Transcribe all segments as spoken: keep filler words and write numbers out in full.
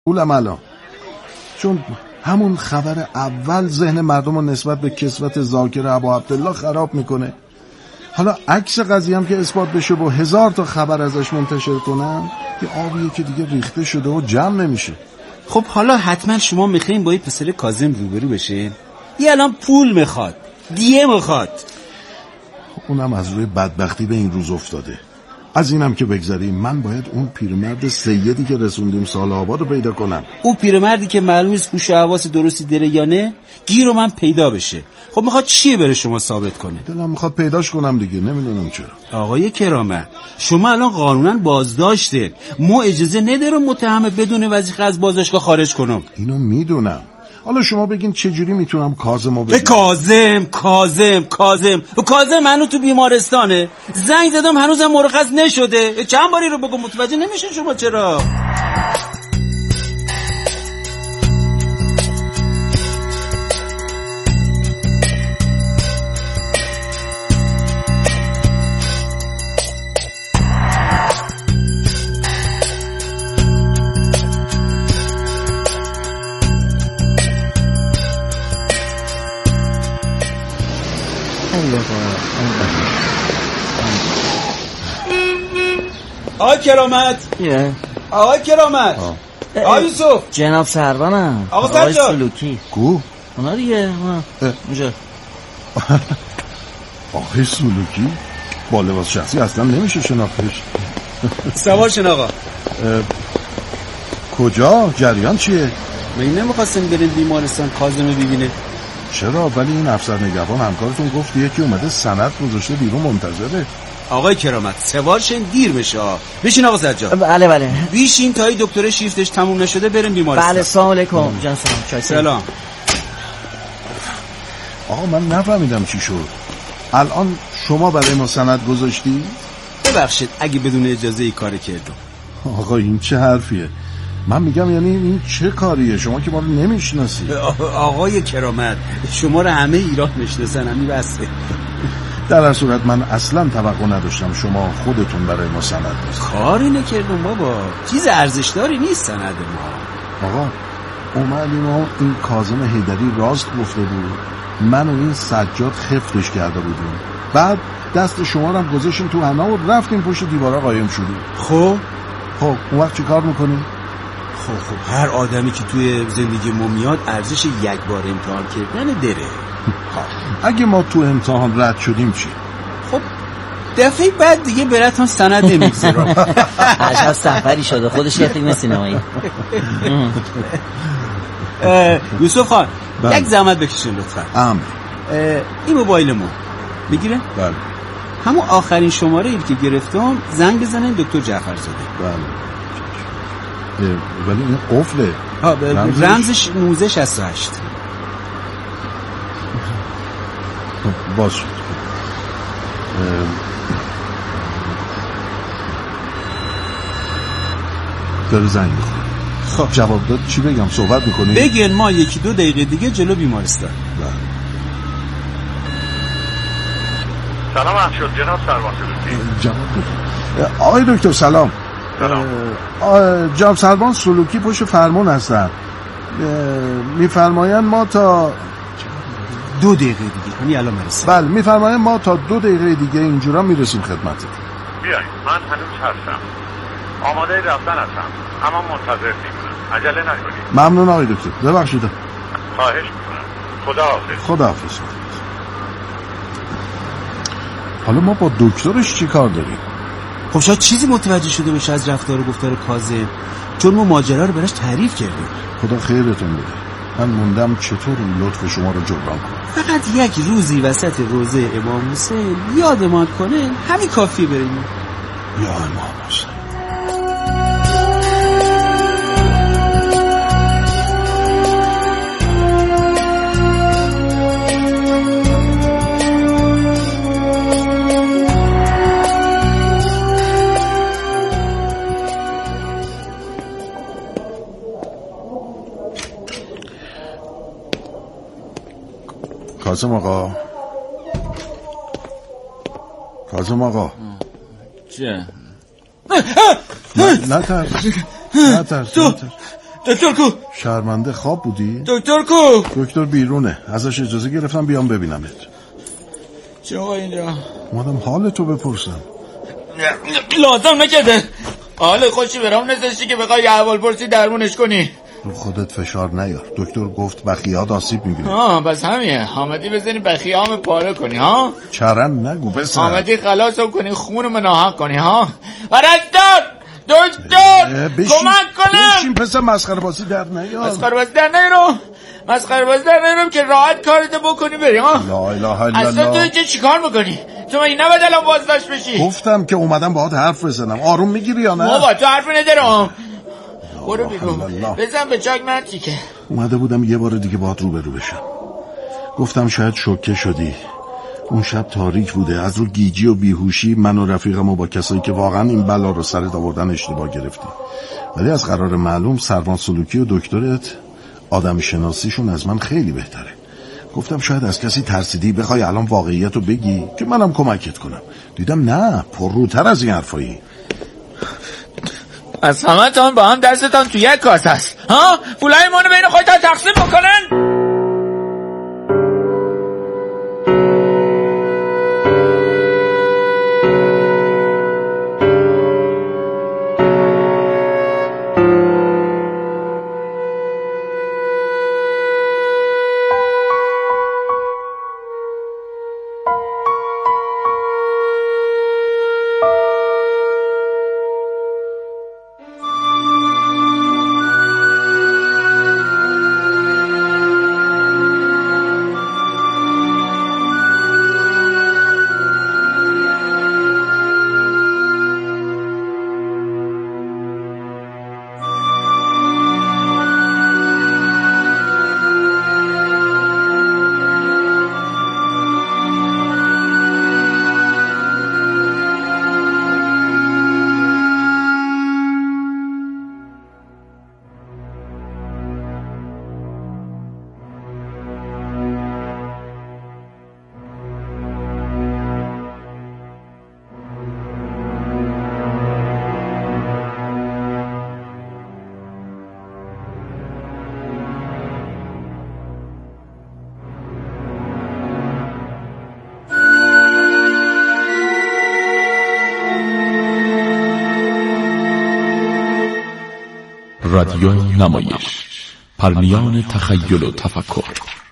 اولم الان، چون همون خبر اول ذهن مردم رو نسبت به کسوت ذاکر ابا عبدالله خراب میکنه. حالا عکس قضیه هم که اثبات بشه با هزار تا خبر ازش منتشر کنن، یه آبیه که دیگه ریخته شده و جمع نمیشه. خب حالا حتما شما میخواین با این پسر کاظم روبرو بشه؟ یه الان پول میخواد، دیه میخواد. اونم از روی بدبختی به این روز افتاده. از اینم که بگذاریم، من باید اون پیرمرد سیدی که رسوندیم سال آباد رو پیدا کنم. اون پیرمردی که معلوم نیست هوش و حواس درستی داره یا نه، گیر رو من پیدا بشه. خب میخواد چیه بره شما ثابت کنه؟ دلم میخواد پیداش کنم دیگه، نمیدونم چرا. آقای کرامت، شما الان قانونا بازداشته، ما اجازه ندارم متهم بدون وظیفه از بازداشتگاه خارج کنم. اینو میدونم. حالا شما بگین چجوری میتونم کاظمو ببینم؟ کاظم کاظم کاظم کاظم هنوز تو بیمارستانه. زنگ زدم هنوزم مرخص نشده. چند باری رو بگم متوجه نمیشین شما چرا؟ آقای کرامت، آقای کرامت، آقای یوسف، جناب سروانم، آقای سلوکی. کو؟ اونا دیگه اونجا. آقای سلوکی با لباس شخصی اصلا نمیشه شناختش. سوار شن آقا. کجا؟ جریان چیه؟ من نمیخواستم بریم بیمارستان کاظمو ببینه. چرا؟ ولی این افسر نگهبان همکارتون گفت یکی اومده سند گذاشته بیرون منتظره. آقای کرامت، سوار شن دیر بشه. بشین آقا سجاد. بله بله. بیشین تا این دکتر شیفتش تموم نشده بریم بیمارستان. بله سلام علیکم. جان سلام. سلام. آقا من نفهمیدم چی شد. الان شما برای ما سند گذاشتی؟ ببخشید اگه بدون اجازه ای کار کردم. آقا این چه حرفیه؟ من میگم یعنی این چه کاریه؟ شما که ما رو نمیشناسی. آقای کرامت، شما رو همه ایران میشناسن، همین بسه. در هر صورت من اصلا توقع نداشتم شما خودتون برای ما سند بزنید. کاری نکردم بابا، چیز ارزشداری نیست سند ما. آقا اومدیم و این کاظم حیدری راست گفته بود، من و این سجاد خفتش کرده بودیم، بعد دست شما رو هم گذاشتیم تو حنا و رفتیم پشت دیوارا قایم شدیم. خب خب اون وقت چی کار میکنیم؟ خب خب هر آدمی که توی زندگی ما میاد ارزش یک بار امتحان کردن داره. اگه ما تو امتحان رد شدیم چی؟ خب دفعه بعد دیگه براتون سند نمیگذارم. عجب سفری شده، خودش یه فیلم سینمایی. یوسف خان یک زحمت بکشین لطفا. امر. این موبایل ما میگیره؟ بله. همون آخرین شماره ای که گرفتم زنگ بزنین دکتر جعفرزاده. بله. ولی این قفله. رمزش, رمزش نوزده شصت و هشت. باز شد. داره زنگ میخوره. خب جواب داد چی بگم؟ صحبت میکنی؟ بگین ما یکی دو دقیقه دیگه جلو بیمارستان. بله. سلام احشد جناب سروان سلوکی. جواب داد. آقای دکتر سلام. سلام. جناب سروان سلوکی پشت فرمون هستن. میفرمایند ما تا دو دقیقه دیگه کنی الان میرسیم. بله میفرمایند ما تا دو دقیقه دیگه اینجورا میرسیم خدمتتون. بیایید من هنوز هستم، آماده رفتن هستم، اما منتظر میمونم، عجله نکنید. ممنون آقای دکتر. ببخشید. خواهش میکنم. خدا حافظ. خدا حافظ. حالا ما با دکترش چی کار داریم؟ خب شاید چیزی متوجه شده باشه از رفتار و گفتار کاظم، چون ما ماجرا رو براش تعریف کردیم. خدا خیرتون بده. من موندم چطور این لطف شما رو جبران کنم. فقط یک روزی وسط روزه امام حسین یادمان کنه همین کافی بریم. یا امام حسین. کاظم آقا، کاظم آقا چه؟ نه ترس، نه ترس. تو دکتر کو؟ شرمنده خواب بودی؟ دکتر کو؟ دکتر بیرونه، ازش اجازه گرفتم بیام ببینمت. چه آقا اینجا؟ اومدم حالتو بپرسم. لازم نکرده، حال خوشی برام نذاشتی که بخوای یه احوال پرسی درمونش کنی. رو خودت فشار نیار، دکتر گفت بخیه‌ات آسیب می‌بینه. ها بس همینه، آمدی بزنی بخیه‌ام پاره کنی ها؟ چرن نگو پسر. آمدی خلاصم کنی، خونم ناحق کنی ها؟ پرستار دکتر کمک کنم. بشین پسر، مسخره بازی در نیار. مسخره بازی در نیارم، مسخره بازی در نیارم که راحت کارتو بکنی بری ها. لا اله الا الله. اصلا تو اینجا چیکار میکنی؟ تو مگه نباید الان بازداشت بشی؟ گفتم که اومدم باهات حرف بزنم، آروم میگیری یا نه؟ بابا تو حرف ندارم، برو بیرون بزن به چاک من تیکه. اومده بودم یه بار دیگه باهات روبرو بشم. گفتم شاید شوکه شدی. اون شب تاریک بوده، از رو گیجی و بیهوشی من و رفیقم و با کسایی که واقعا این بلا رو سرت آوردن اشتباه گرفتی. ولی از قرار معلوم سروان سلوکی و دکترت آدم شناسیشون از من خیلی بهتره. گفتم شاید از کسی ترسیدی بخوای الان واقعیت رو بگی که منم کمکت کنم. دیدم نه، پرروتر از این حرفایی. از همه تان با هم دستتان تو یک کاسه است ها؟ پولای منو بین خودتان تقسیم بکنن. رادیو نمایش، پرنیان تخیل و تفکر.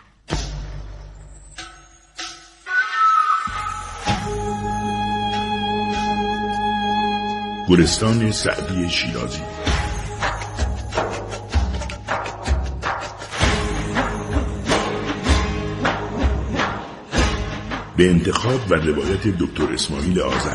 گلستان سعدی شیرازی. به انتخاب و روایت دکتر اسماعیل آذر.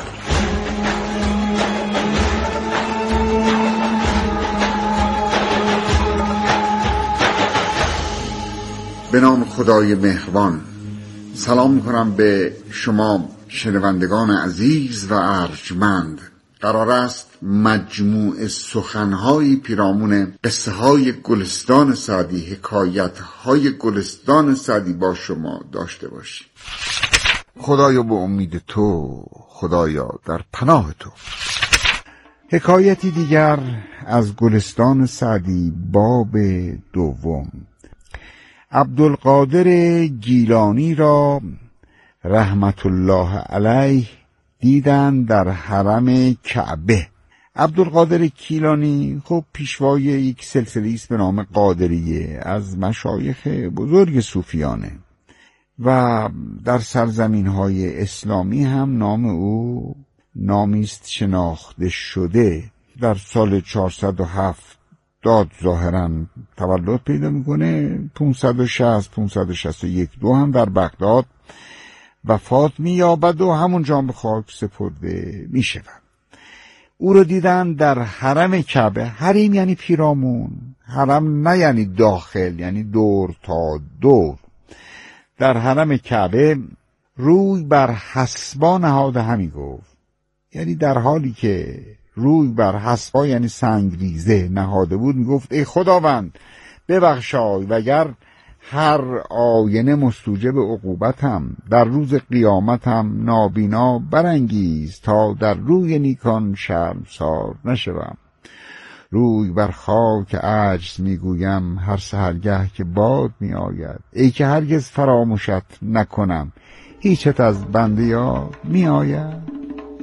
به نام خدای مهربان. سلام می‌کنم به شما شنوندگان عزیز و ارجمند. قرار است مجموع سخن‌های پیرامون قصه های گلستان سعدی، حکایت های گلستان سعدی با شما داشته باشیم. خدایا به امید تو، خدایا در پناه تو. حکایتی دیگر از گلستان سعدی، باب دوم. عبدالقادر گیلانی را رحمت الله علیه دیدن در حرم کعبه. عبدالقادر گیلانی خب پیشوای یک سلسله است به نام قادریه، از مشایخ بزرگ صوفیانه و در سرزمین‌های اسلامی هم نام او نامی است شناخته شده. در سال چهارصد و هفت داد ظاهراً تولد پیدا میکنه. پانصد و شصت پانصد و شصت و یک دو هم در بغداد وفات مییابد و همونجا به خاک سپرده میشود. او رو دیدن در حرم کعبه. حریم یعنی پیرامون، حرم نه یعنی داخل، یعنی دور تا دور. در حرم کعبه روی بر حصبا نهاده همی گفت، یعنی در حالی که روی بر حصبا یعنی سنگریزه نهاده بود میگفت ای خداوند ببخشای وگر هر آینه مستوجب عقوبتم، در روز قیامتم نابینا برانگیز تا در روی نیکان شرمسار نشوم. روی بر خاک عجز میگویم هر سحرگه که باد می آید. ای که هرگز فراموشت نکنم هیچت از بنده یاد می آید.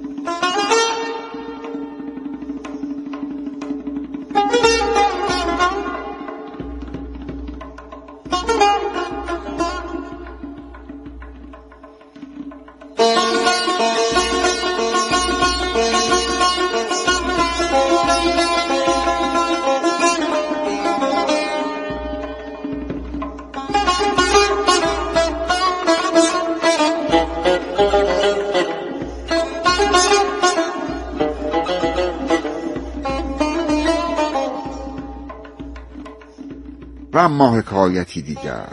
و اما حکایتی دیگر.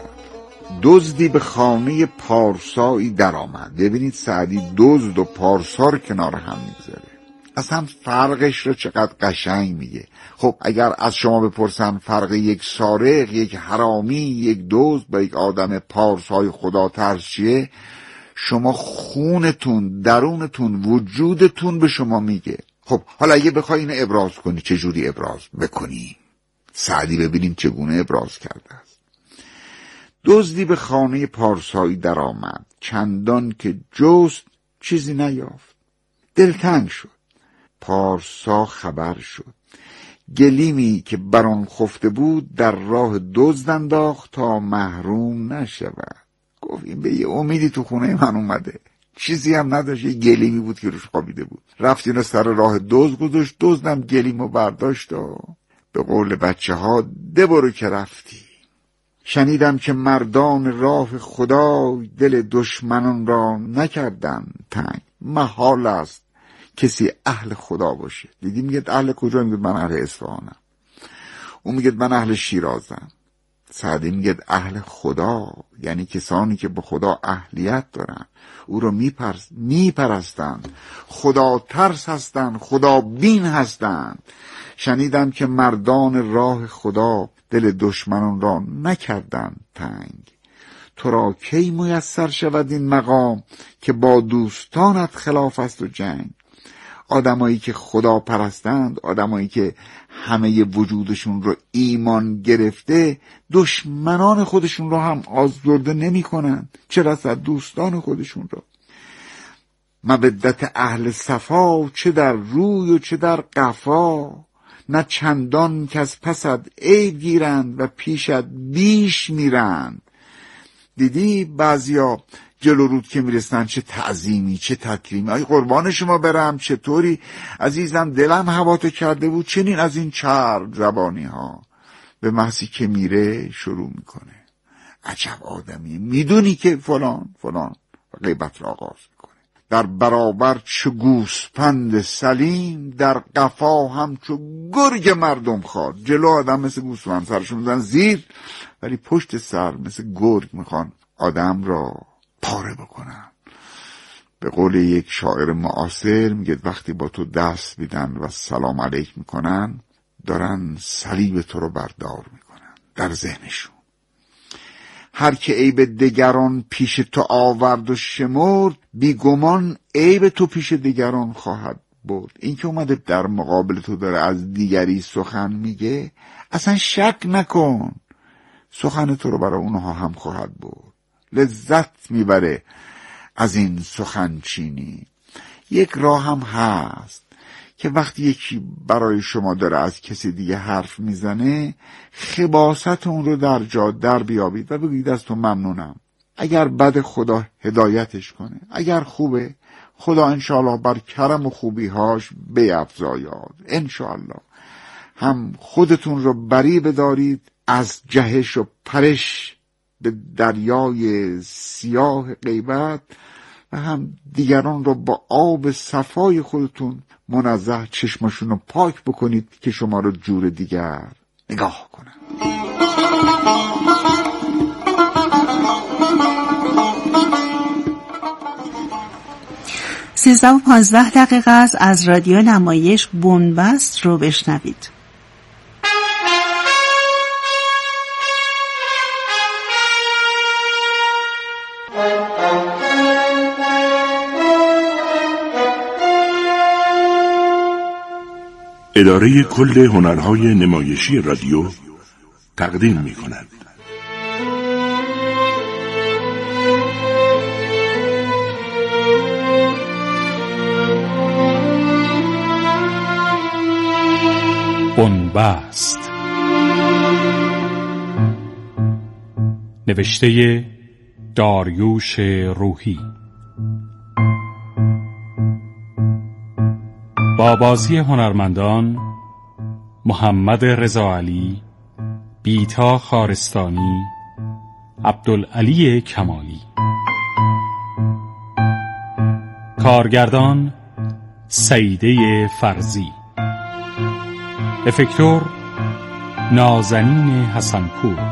دزدی به خانه پارسایی در آمد. ببینید سعدی دزد و پارسا رو کنار هم میگذاره، اصلا فرقش رو چقدر قشنگ میگه. خب اگر از شما بپرسن فرق یک سارق، یک حرامی، یک دزد با یک آدم پارسای خدا ترس چیه، شما خونتون، درونتون، وجودتون به شما میگه. خب حالا اگه بخوای اینو ابراز کنی چجوری ابراز بکنی؟ سعدی ببینیم چگونه ابراز کرده است. دزدی به خانه پارسایی در آمد، چندان که جست چیزی نیافت. دلتنگ شد. پارسا خبر شد. گلیمی که بر آن خفته بود در راه دزد انداخت تا محروم نشود. گفت این به یه امیدی تو خونه من اومده، چیزی هم نداشت، یه گلیمی بود که روش خوابیده بود. رفت اینو سر راه دزد گذاشت، دزدم گلیمو برداشت و به قول بچه ها ده برو که رفتی. شنیدم که مردان راه خدا دل دشمنان را نکردن تنگ. محال است کسی اهل خدا باشه. دیدی میگه اهل کجا؟ میگه من اهل اصفهانم. اون میگه من اهل شیرازم. سعدی میگه اهل خدا یعنی کسانی که به خدا اهلیت دارن، او رو میپرس میپرستند، خدا ترس هستند، خدا بین هستند. شنیدم که مردان راه خدا دل دشمنان را نکردن تنگ. تو را کی میسر شود این مقام که با دوستانت خلاف است و جنگ. آدمایی که خدا پرستند، آدمایی که همه وجودشون رو ایمان گرفته، دشمنان خودشون رو هم آزرده نمی کنن، چه رسد دوستان خودشون رو. مودت اهل صفا چه در روی و چه در قفا. نه چندان که از پسد عیب گیرند و پیشت بیش میرند. دیدی بعضیا جلو رود که میرسن چه تعظیمی چه تکریمی، آی قربان شما برم، چطوری عزیزم، دلم هواتو کرده بود، چنین از این چرب زبانی ها. به محضی که میره شروع میکنه عجب آدمی، میدونی که فلان فلان و غیبت را آغاز میکنه. در برابر چو گوسپند سلیم، در قفا هم چو گرگ مردم خواد. جلو آدم مثل گوسپند سرشون میزن زیر، ولی پشت سر مثل گرگ میخوان آدم را پاره بکنن. به قول یک شاعر معاصر میگه وقتی با تو دست میدن و سلام علیک میکنن، دارن صلیب تو رو بردار میکنن در ذهنشون. هر که عیب دگران پیش تو آورد و شمرد، بیگمان عیب تو پیش دگران خواهد برد. این که اومده در مقابل تو داره از دیگری سخن میگه، اصلا شک نکن سخن تو رو برای اونها هم خواهد برد. لذت میبره از این سخنچینی. یک راه هم هست که وقتی یکی برای شما داره از کسی دیگه حرف میزنه، خباثت اون رو در جا در بیابید و بگید از تو ممنونم. اگر بد خدا هدایتش کنه، اگر خوبه خدا انشاءالله بر کرم و خوبیهاش بیفزاید. انشاءالله هم خودتون رو بری بدارید از جهش و پرش به دریای سیاه غیبت، و هم دیگران رو با آب صفای خودتون منزه چشمشون رو پاک بکنید که شما رو جور دیگر نگاه کنن. سیزده و پانزده دقیقه است. از رادیو نمایش بنبست رو بشنوید. اداره کل هنرهای نمایشی رادیو تقدیم می کند. بنبست، نوشته داریوش روحی، با بازی هنرمندان محمد رضا علی، بیتا خارستانی، عبدالعلی کمالی. کارگردان سیده فرزی، افکتور نازنین حسنپور،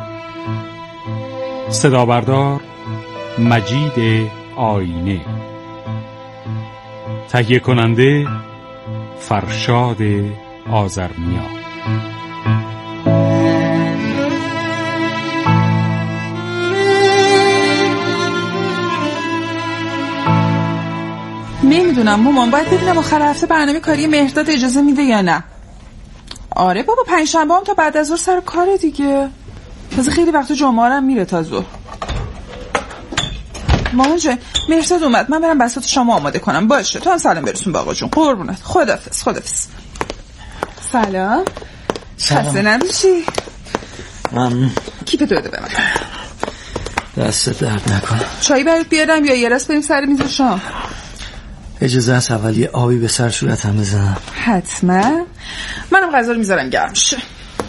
صدابردار مجید آینه، تهیه کننده فرشاد آذرنیا. نمیدونم مامان، باید ببینم آخر هفته برنامه کاری مهرداد اجازه میده یا نه. آره بابا، پنجشنبه هم تا بعد از ظهر سر کار دیگه. تازه خیلی وقت جمعه هم میره تا ظهر. مامان جان، مهرداد اومد، من برم بساط شما آماده کنم. باشه، تو هم سلام برسون با آقا جون. قربونت. خدافظ. خدافظ. سلام. خسته نباشی. ممنون. کیپ داده به من. دست درد نکنه. چایی برات بیارم یا یه راست بریم سر میز شام؟ اجازه هست اول یه آبی به سر صورتم بزنم؟ حتما. منم غذا رو میذارم گرم شه.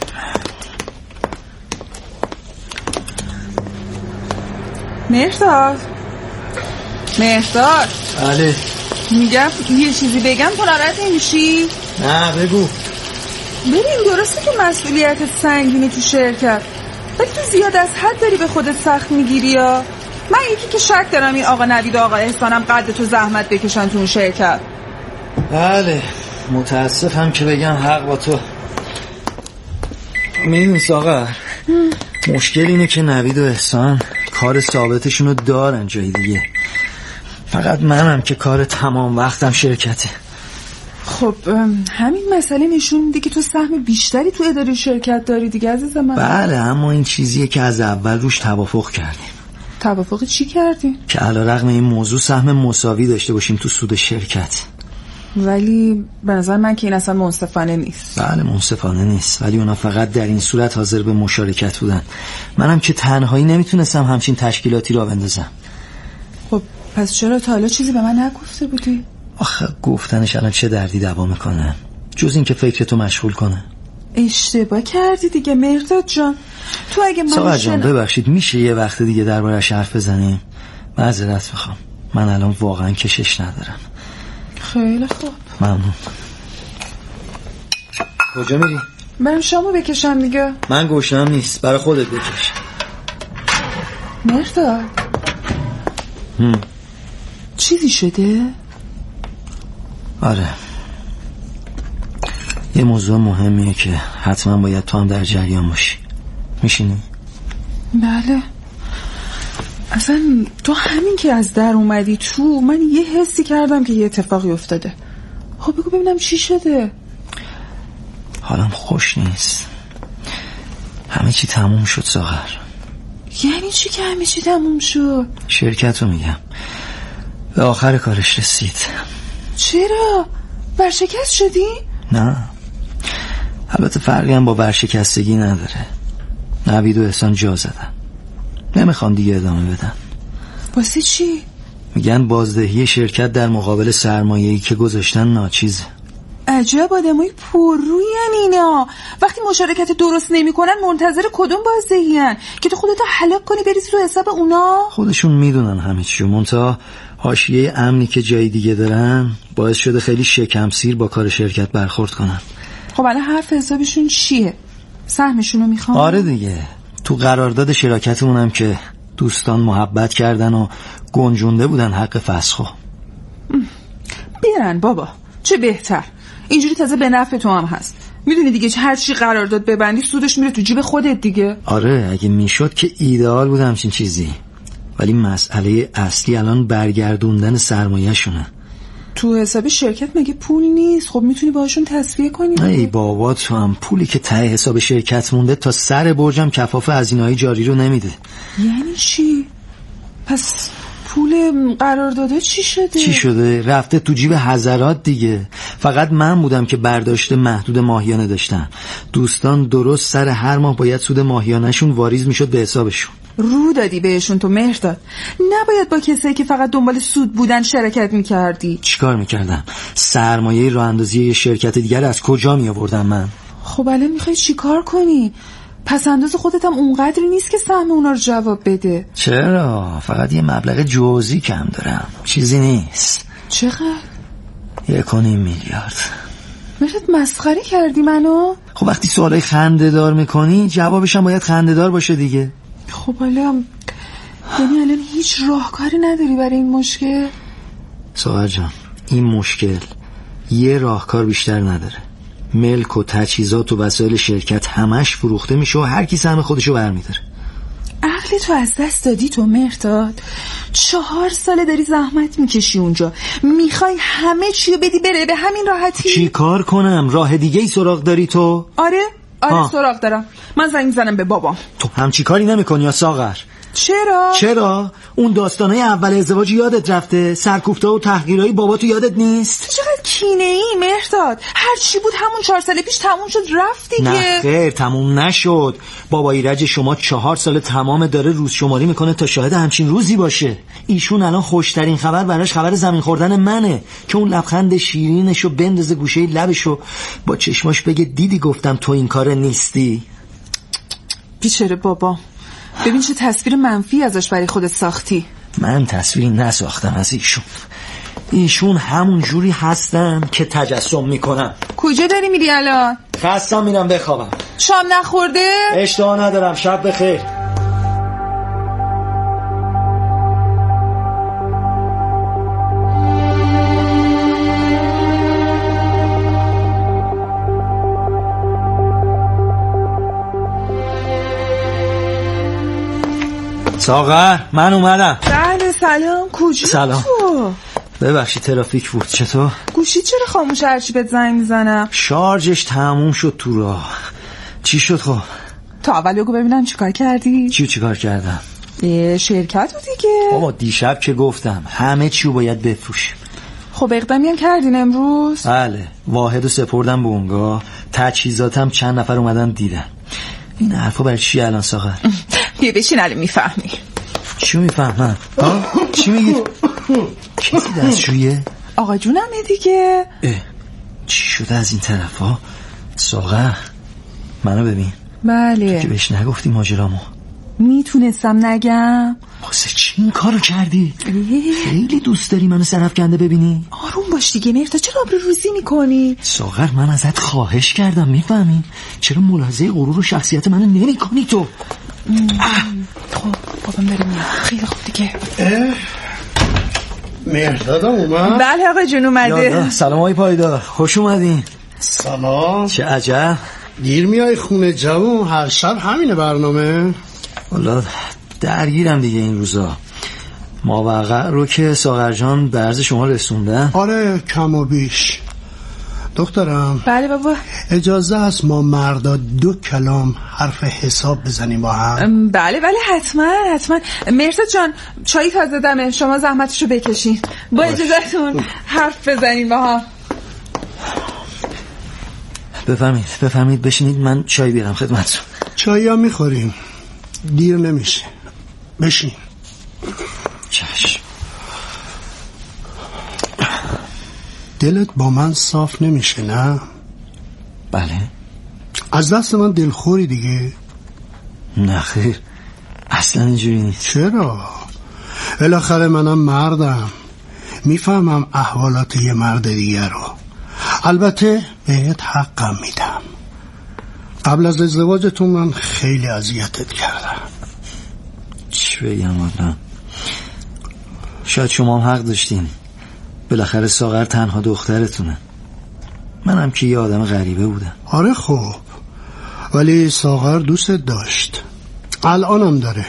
مهرداد مهرداد بله. میگم یه چیزی بگم تو ناراحت نمیشی؟ نه بگو. ببین درسته که مسئولیتت سنگینه تو شرکت، ولی تو زیاد از حد داری به خودت سخت میگیری. یا من یکی که شک دارم این آقا نوید و آقا احسانم قد تو زحمت بکشن تو اون شرکت. بله متاسفم که بگم حق با تو. میدونی ساغر، مشکل اینه که نوید و احسان کار ثابتشون رو دارن جای دیگه، فقط منم که کار تمام وقتم شرکته. خب همین مسئله نشون میده که تو سهم بیشتری تو اداره شرکت داری دیگه عزیز من. بله، اما این چیزیه که از اول روش توافق کردیم. توافق چی کردیم؟ که علیرغم این موضوع سهم مساوی داشته باشیم تو سود شرکت. ولی به نظر من که این اصلا منصفانه نیست. بله منصفانه نیست، ولی اونا فقط در این صورت حاضر به مشارکت بودن. منم که تنهایی نمیتونستم همچین تشکیلاتی را بندازم. خب پس چرا تا حالا چیزی به من نگفته بودی؟ آخه گفتنش الان چه دردی دوا میکنه جز این که فکرتو مشغول کنه. اشتباه کردی دیگه مهرداد جان. تو اگه من ساقر جان ببخشید، میشه یه وقت دیگه درباره‌اش حرف بزنیم؟ معذرت میخوام، من الان واقعا کشش ندارم. خیلی خوب. ممنون. کجا میری؟ برم شامو بکشم دیگه. من گشنم نیست، برای خودت بکش. مهرداد چیزی شده؟ آره، یه موضوع مهمیه که حتما باید تو هم در جریان باشی. میشینی؟ بله. اصلا تو همین که از در اومدی تو، من یه حسی کردم که یه اتفاقی افتاده. خب بگو ببینم چی شده. حالم خوش نیست، همه چی تموم شد ساغر. یعنی چی که همه چی تموم شد؟ شرکت رو میگم، به آخر کارش رسید. چرا؟ ورشکست شدی؟ نه، البته فرقی هم با ورشکستگی نداره. نوید و احسان جا زدن، نمیخوام دیگه ادامه بدن. واسه چی؟ میگن بازدهی شرکت در مقابل سرمایه‌ای که گذاشتن ناچیزه. عجب آدمای پرروین اینا. وقتی مشارکت درست نمیکنن منتظر کدوم بازدهیان که تو خودتو هلاک کنی بریزی رو حساب اونا؟ خودشون میدونن همه چیو، منتها حاشیه امنی که جای دیگه دارن باعث شده خیلی شکم سیر با کار شرکت برخورد کنن. خب الان حرف حسابشون چیه؟ سهمشون رو میخوام؟ آره دیگه، تو قرارداد شراکتمونم که دوستان محبت کردن و گنجونده بودن حق فسخو. بیرن بابا، چه بهتر. اینجوری تازه به نفع تو هم هست. میدونی دیگه هر چی قرارداد ببندی سودش میره تو جیب خودت دیگه. آره اگه میشد که ایدئال بود همچین چیزی، ولی مسئله اصلی الان برگردوندن سرمایه شونه. تو حساب شرکت مگه پول نیست؟ خب میتونی باهاشون تسویه کنی. ای بابا تو هم پولی که ته حساب شرکت مونده تا سر برجم کفاف هزینه‌های جاری رو نمیده. یعنی چی؟ پس پول قرارداد چی شده؟ چی شده؟ رفته تو جیب حضرات دیگه. فقط من بودم که برداشت محدود ماهیانه داشتم. دوستان درست سر هر ماه باید سود ماهیانه‌شون واریز میشد به حسابشون. رو دادی بهشون تو مهرداد. نباید با کسایی که فقط دنبال سود بودن شرکت میکردی. چیکار میکردم؟ سرمایه راه اندازی یه شرکت دیگر از کجا میآوردم من؟ خب الان میخوای چیکار کنی؟ پس انداز خودت هم اونقدری نیست که سهم اونا رو جواب بده. چرا؟ فقط یه مبلغ جزئی کم دارم، چیزی نیست. چقدر؟ یک و نیم میلیارد. مهرداد مسخره کردی منو؟ خب وقتی سوالای خنده دار میکنی جوابش هم باید خنده دار باشه دیگه. خب حالا یعنی الان هیچ راهکاری نداری برای این مشکل؟ ساغر جان این مشکل یه راهکار بیشتر نداره. ملک و تجهیزات و وسایل شرکت همش فروخته میشه و هر کی سهم خودشو برمیداره. عقل تو از دست دادی تو مهرداد. چهار ساله داری زحمت میکشی اونجا، میخوای همه چی رو بدی بره به همین راحتی؟ چی کار کنم؟ راه دیگه ای سراغ داری تو؟ آره آره ها. سراغ دارم. من زنگ میزنم به بابام. تو همچی کاری نمی کنی یا ساغر؟ چرا؟ چرا؟ اون داستانای اول ازدواج یادت رفته؟ سرکوفته و تحقیرهای بابا تو یادت نیست؟ چقدر کینه ای مهرداد. هر چی بود همون چهار سال پیش تموم شد رفت دیگه. نه خیر تموم نشد. بابا ایرج شما چهار سال تمام داره روز شماری میکنه تا شاهد همچین روزی باشه. ایشون الان خوشترین خبر براش خبر زمین خوردن منه که اون لبخند شیرینشو بندازه گوشه لبشو با چشماش بگه دیدی گفتم تو این کار نیستی. بیچاره بابا، ببین چه تصویر منفی ازش برای خودت ساختی. من تصویری نساختم از ایشون. ایشون همون جوری هستن که تجسم میکنم. کجا داری میری الان؟ خستم میرم بخوابم. شام نخورده؟ اشتها ندارم. شب بخیر. ساغر من اومدم. بله سلام. کجا سلام تو؟ ببخشید ترافیک بود. چطور؟ گوشی چرا خاموش؟ هرچی بهت زنگ میزنم شارژش تموم شد تو راه. چی شد خب؟ تا اول بگو ببینم چیکار کردی؟ چی چیکار کردم؟ یه شرکت بود دیگه. بابا دیشب که گفتم همه چیو باید بفروشیم. خب اقدامی هم کردین امروز؟ بله واحدو سپردم به اونگاه. تجهیزاتم چند نفر اومدن دیدن. این حرفا برای چی الان ساغر؟ بیا بشین الان میفهمی. چی میفهمم؟ ها؟ چی میگی؟ کسی دستشویه؟ آقا جونمه دیگه. اه. چی شده از این طرف ها؟ ساغر منو ببین. بله تو که بهش نگفتی ماجرامو. میتونستم نگم. واسه چی این کارو کردی؟ خیلی دوست داری منو سرفکنده ببینی؟ آروم باش دیگه مهرداد، چرا آبرو روزی میکنی؟ ساغر من ازت خواهش کردم میفهمی؟ چرا ملاحظه غرور و شخصیت منو نمی کنی تو؟ خب بابام داره میاد. خیلی خوب دیگه. مهرداد اومد؟ بله آقا جون اومده. سلام آقای پایدار، خوش اومدین. سلام. چه عجب دیر میای خونه جوون؟ هر شب همینه برنامه؟ والا درگیرم دیگه این روزا. ماوقع رو که ساغر جان به عرض شما رسوندن. آره کم و بیش. دخترم. بله بابا. اجازه است ما مردا دو کلام حرف حساب بزنیم با هم؟ بله بله حتما حتما. مهرداد جان چای تازه دمه، شما زحمتشو بکشین. با اجازهتون حرف بزنیم با هم. بفهمید بفهمید بشینید من چای بیارم خدمتتون. چایی ها میخوریم، دیر نمیشه. بشین. چشم. دلت با من صاف نمیشه نه؟ بله. از دست من دلخوری دیگه؟ نه خیر اصلا اینجوری نیست. چرا؟ بالاخره منم مردم، میفهمم احوالات یه مرد دیگه رو. البته بهت حقم میدم. قبل از ازدواجتون من خیلی اذیتت کردم. چی بگم آدم؟ شاید شما هم حق داشتین. بالاخره ساغر تنها دخترتونه. منم که یه آدم غریبه بودم. آره خب، ولی ساغر دوست داشت، الانم داره.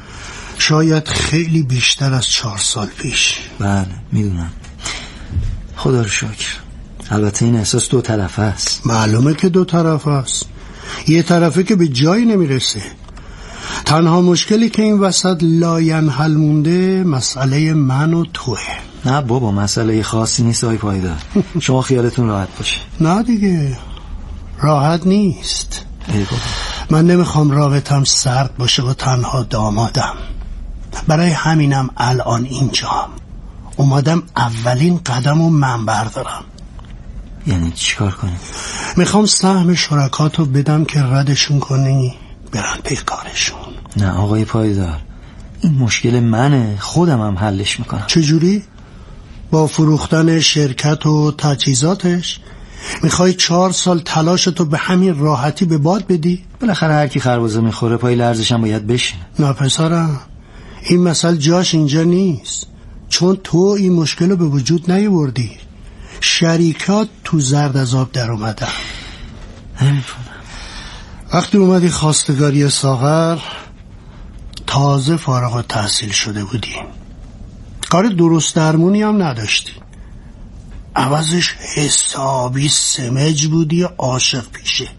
شاید خیلی بیشتر از چهار سال پیش. بله میدونم. خدا رو شکر. البته این احساس دو طرفه است. معلومه که دو طرفه است. یه طرفه که به جایی نمیرسه. تنها مشکلی که این وسط لاینحل مونده مسئله من و توه. نه بابا مسئله خاصی نیست آقای پایدار. شما خیالتون راحت باشه. نه دیگه راحت نیست. ای بابا. من نمیخوام رابطم سرد باشه و تنها دامادم. برای همینم الان اینجام. اومدم اولین قدم رو من بردارم. یعنی چیکار کنی؟ میخوام سهم شرکاتو بدم که ردشون کنی برن پی کارشون. نه آقای پایدار، این مشکل منه، خودم هم حلش میکنم. چجوری؟ با فروختن شرکت و تجهیزاتش میخوای چهار سال تلاشتو به همین راحتی به باد بدی؟ بالاخره هر کی خربزه میخوره پای لرزش هم باید بشینه. نه پسرم، این مسئله جاش اینجا نیست. چون تو این مشکل رو به وجود نیاوردی. شریکات تو زرد از آب در اومدن. نمیفهمم. وقتی اومدی خواستگاری ساغر تازه فارغ التحصیل شده بودی. کار درست درمونی هم نداشتی. عوضش حسابی سمج بودی عاشق پیشه.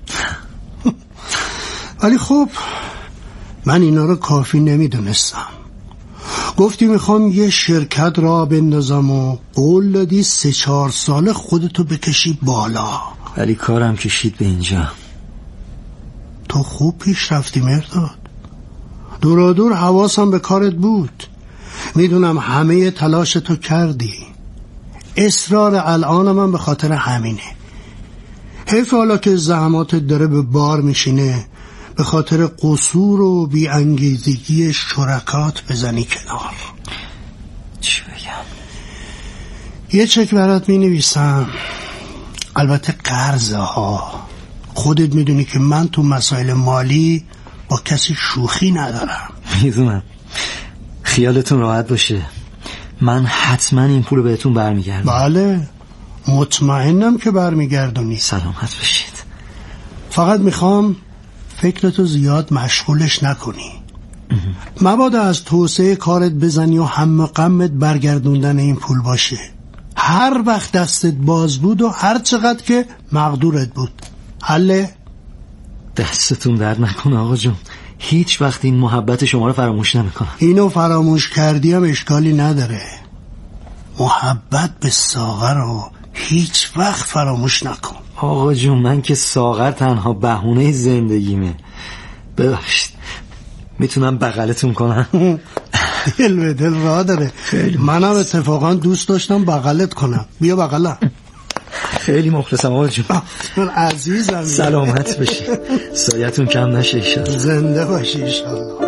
ولی خب من اینا رو کافی نمیدونستم. گفتی میخوام یه شرکت را بندازم و قول دادی سه چهار ساله خودتو بکشی بالا. ولی کارم کشید به اینجا. تو خوب پیش رفتی مرداد. دورا دور حواسم به کارت بود. میدونم همه تلاشتو کردی. اصرار الان من به خاطر همینه. حیف حالا که زحماتت داره به بار میشینه به خاطر قصور و بی‌انگیزگی شرکات بزنی کنار. چی بگم؟ یه چک برات می نویسم. البته قرضه ها. خودت میدونی که من تو مسائل مالی با کسی شوخی ندارم. میدونم. خیالتون راحت باشه، من حتما این پول بهتون برمیگردم. بله مطمئنم که برمیگردونی. سلامت باشید. فقط میخوام فکرتو زیاد مشغولش نکنی. مبادا از توسعه کارت بزنی و هم غمت برگردوندن این پول باشه. هر وقت دستت باز بود و هر چقدر که مقدورت بود. حله؟ دستتون درد نکنه آقا جون. هیچ وقت این محبت شما رو فراموش نمیکنم. اینو فراموش کردی هم اشکالی نداره. محبت به ساغر رو هیچ وقت فراموش نکن. آقا جون من که ساغر تنها بهونه زندگیمه. ببخشید میتونم بغلتون کنم؟ دل به دل راه داره. منم اتفاقا دوست داشتم بغلت کنم. بیا بغلم. خیلی مخلصم آقا جون. عزیزم سلامت باشی. سایتون کم نشه ایشالله. زنده باشی ایشالله.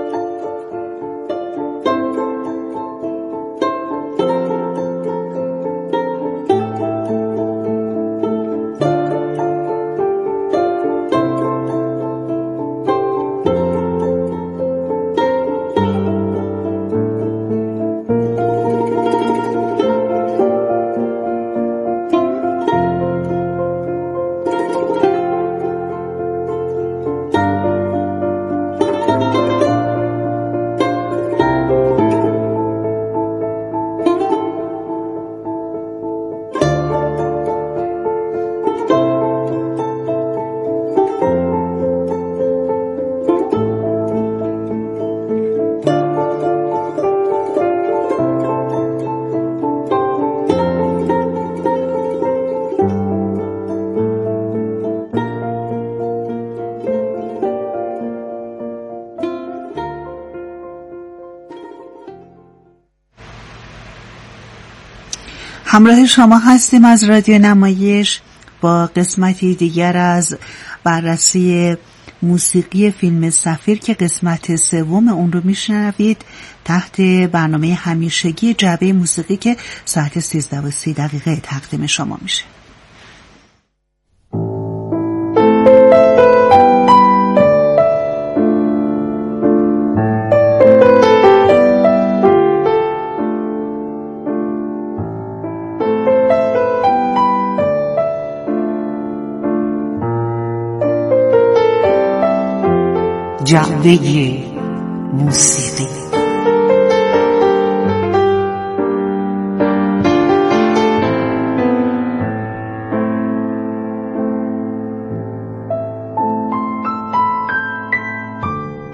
همراه شما هستیم از رادیو نمایش با قسمتی دیگر از بررسی موسیقی فیلم سفیر که قسمت سوم اون رو میشنوید تحت برنامه همیشگی جعبه موسیقی که ساعت سیزده و سی دقیقه تقدیم شما میشه. جعبه موسیقی